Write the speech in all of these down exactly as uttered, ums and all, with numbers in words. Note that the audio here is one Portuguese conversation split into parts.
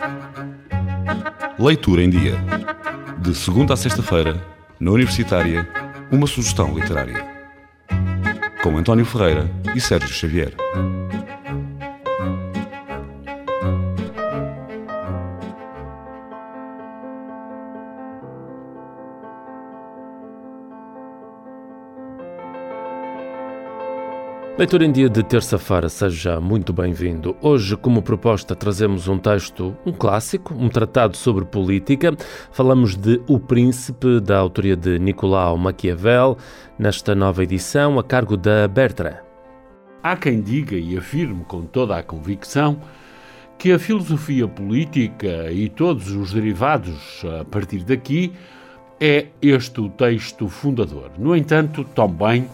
Leitura em Dia. De segunda a sexta-feira, na Universitária, uma sugestão literária. Com António Ferreira e Sérgio Xavier. Leitura em Dia de terça-feira, seja muito bem-vindo. Hoje, como proposta, trazemos um texto, um clássico, um tratado sobre política. Falamos de O Príncipe, da autoria de Nicolau Maquiavel, nesta nova edição, a cargo da Bertrand. Há quem diga e afirme com toda a convicção que a filosofia política e todos os derivados a partir daqui é este o texto fundador. No entanto, também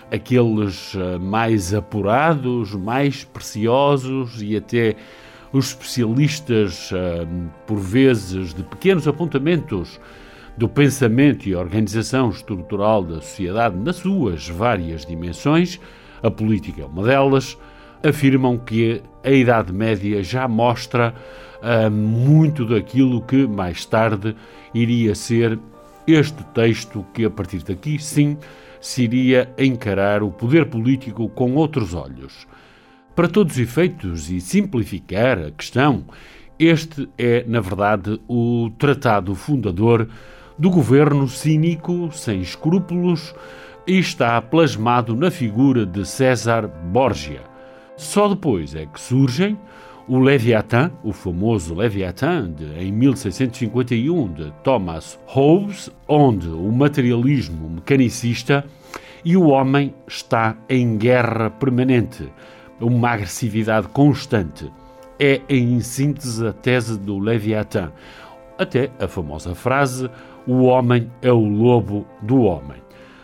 aqueles mais apurados, mais preciosos e até os especialistas, por vezes, de pequenos apontamentos do pensamento e organização estrutural da sociedade nas suas várias dimensões, a política é uma delas, afirmam que a Idade Média já mostra uh, muito daquilo que mais tarde iria ser este texto que, a partir daqui, sim, se iria encarar o poder político com outros olhos. Para todos os efeitos e simplificar a questão, este é, na verdade, o tratado fundador do governo cínico, sem escrúpulos, e está plasmado na figura de César Borgia. Só depois é que surgem o Leviatã, o famoso Leviatã, de, em mil seiscentos e cinquenta e um, de Thomas Hobbes, onde o materialismo mecanicista e o homem está em guerra permanente, uma agressividade constante. É, em síntese, a tese do Leviatã. Até a famosa frase, o homem é o lobo do homem.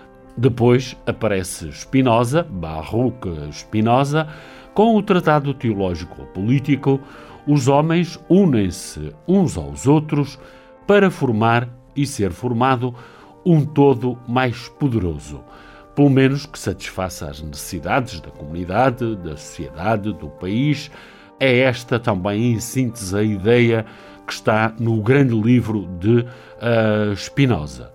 Depois aparece Spinoza, Baruch Spinoza, com o Tratado Teológico-Político. Os homens unem-se uns aos outros para formar e ser formado um todo mais poderoso, pelo menos que satisfaça as necessidades da comunidade, da sociedade, do país. É esta também, em síntese, a ideia que está no grande livro de uh, Spinoza.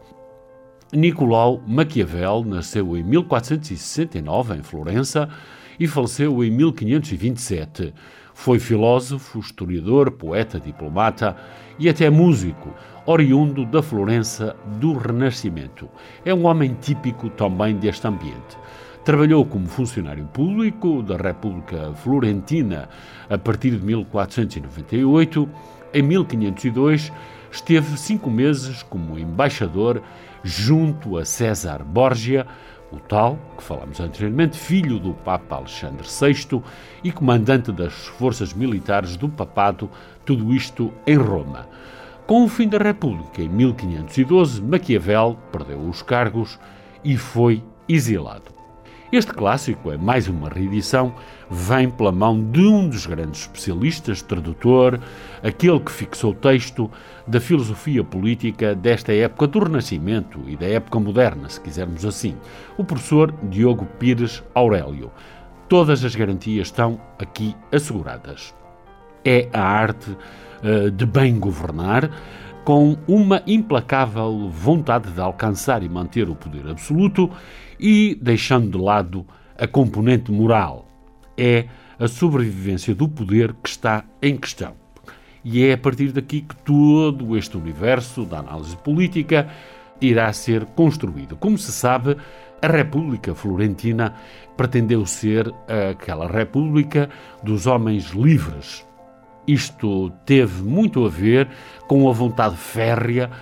Nicolau Maquiavel nasceu em mil quatrocentos e sessenta e nove, em Florença, e faleceu em mil quinhentos e vinte e sete. Foi filósofo, historiador, poeta, diplomata e até músico, oriundo da Florença do Renascimento. É um homem típico também deste ambiente. Trabalhou como funcionário público da República Florentina a partir de mil quatrocentos e noventa e oito. Em mil quinhentos e dois, esteve cinco meses como embaixador junto a César Borgia, o tal, que falamos anteriormente, filho do Papa Alexandre sexto e comandante das forças militares do papado, tudo isto em Roma. Com o fim da República, em mil quinhentos e doze, Maquiavel perdeu os cargos e foi exilado. Este clássico é mais uma reedição, vem pela mão de um dos grandes especialistas, tradutor, aquele que fixou o texto da filosofia política desta época do Renascimento e da época moderna, se quisermos assim, o professor Diogo Pires Aurélio. Todas as garantias estão aqui asseguradas. É a arte uh, de bem governar, com uma implacável vontade de alcançar e manter o poder absoluto e deixando de lado a componente moral. É a sobrevivência do poder que está em questão. E é a partir daqui que todo este universo da análise política irá ser construído. Como se sabe, a República Florentina pretendeu ser aquela República dos homens livres. Isto teve muito a ver com a vontade férrea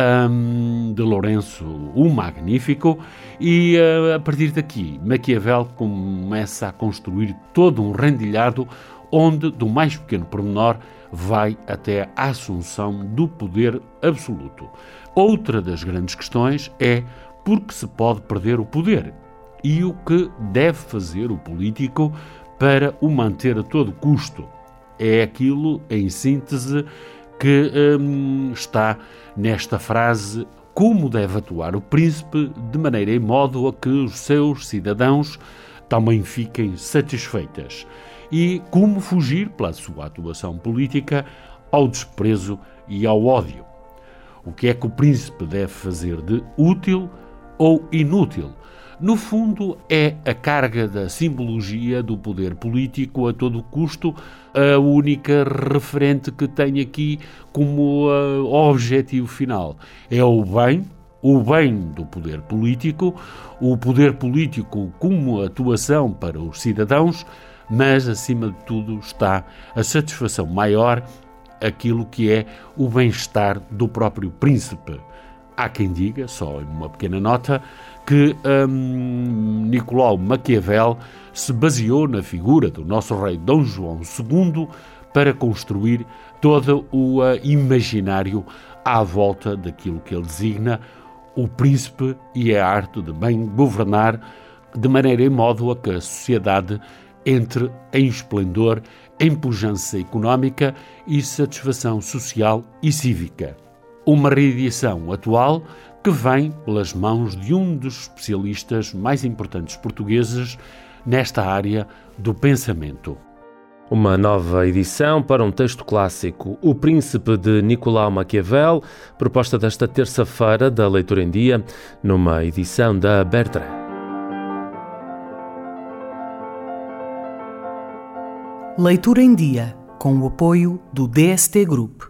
um, de Lourenço o Magnífico e, uh, a partir daqui, Maquiavel começa a construir todo um rendilhado onde, do mais pequeno pormenor, vai até a assunção do poder absoluto. Outra das grandes questões é porque se pode perder o poder e o que deve fazer o político para o manter a todo custo. É aquilo, em síntese, que hum, está nesta frase: como deve atuar o príncipe de maneira e modo a que os seus cidadãos também fiquem satisfeitas, e como fugir, pela sua atuação política, ao desprezo e ao ódio. O que é que o príncipe deve fazer de útil ou inútil? No fundo, é a carga da simbologia do poder político a todo custo, a única referente que tem aqui como uh, objetivo final. É o bem, o bem do poder político, o poder político como atuação para os cidadãos, mas, acima de tudo, está a satisfação maior, aquilo que é o bem-estar do próprio príncipe. Há quem diga, só em uma pequena nota, que hum, Nicolau Maquiavel se baseou na figura do nosso rei Dom João segundo para construir todo o uh, imaginário à volta daquilo que ele designa o príncipe e a arte de bem governar, de maneira e modo a que a sociedade entre em esplendor, em pujança económica e satisfação social e cívica. Uma reedição atual que vem pelas mãos de um dos especialistas mais importantes portugueses nesta área do pensamento. Uma nova edição para um texto clássico, O Príncipe de Nicolau Maquiavel, proposta desta terça-feira da Leitura em Dia, numa edição da Bertrand. Leitura em Dia, com o apoio do D S T Group.